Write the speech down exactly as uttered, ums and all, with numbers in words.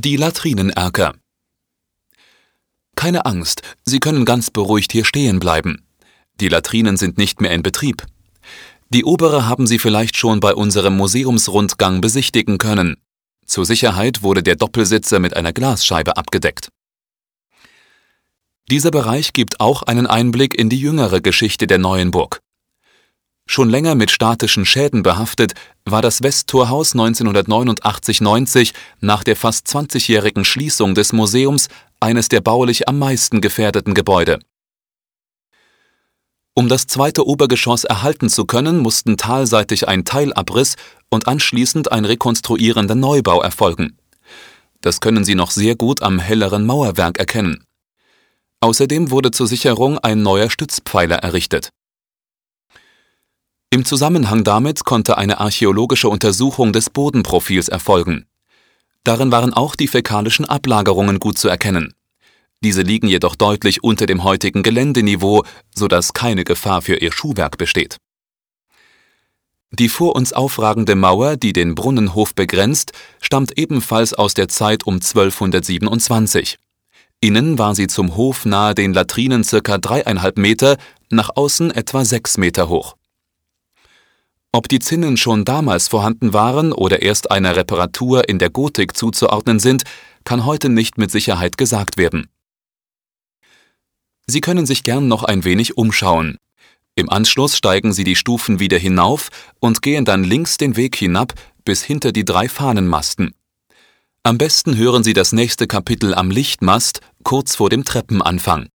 Die Latrinenerker. Keine Angst, Sie können ganz beruhigt hier stehen bleiben. Die Latrinen sind nicht mehr in Betrieb. Die obere haben Sie vielleicht schon bei unserem Museumsrundgang besichtigen können. Zur Sicherheit wurde der Doppelsitzer mit einer Glasscheibe abgedeckt. Dieser Bereich gibt auch einen Einblick in die jüngere Geschichte der neuen Burg. Schon länger mit statischen Schäden behaftet, war das Westtorhaus neunzehnhundertneunundachtzig neunzig nach der fast zwanzigjährigen Schließung des Museums eines der baulich am meisten gefährdeten Gebäude. Um das zweite Obergeschoss erhalten zu können, mussten talseitig ein Teilabriss und anschließend ein rekonstruierender Neubau erfolgen. Das können Sie noch sehr gut am helleren Mauerwerk erkennen. Außerdem wurde zur Sicherung ein neuer Stützpfeiler errichtet. Im Zusammenhang damit konnte eine archäologische Untersuchung des Bodenprofils erfolgen. Darin waren auch die fäkalischen Ablagerungen gut zu erkennen. Diese liegen jedoch deutlich unter dem heutigen Geländeniveau, sodass keine Gefahr für ihr Schuhwerk besteht. Die vor uns aufragende Mauer, die den Brunnenhof begrenzt, stammt ebenfalls aus der Zeit um zwölfhundertsiebenundzwanzig. Innen war sie zum Hof nahe den Latrinen circa dreieinhalb Meter, nach außen etwa sechs Meter hoch. Ob die Zinnen schon damals vorhanden waren oder erst einer Reparatur in der Gotik zuzuordnen sind, kann heute nicht mit Sicherheit gesagt werden. Sie können sich gern noch ein wenig umschauen. Im Anschluss steigen Sie die Stufen wieder hinauf und gehen dann links den Weg hinab bis hinter die drei Fahnenmasten. Am besten hören Sie das nächste Kapitel am Lichtmast kurz vor dem Treppenanfang.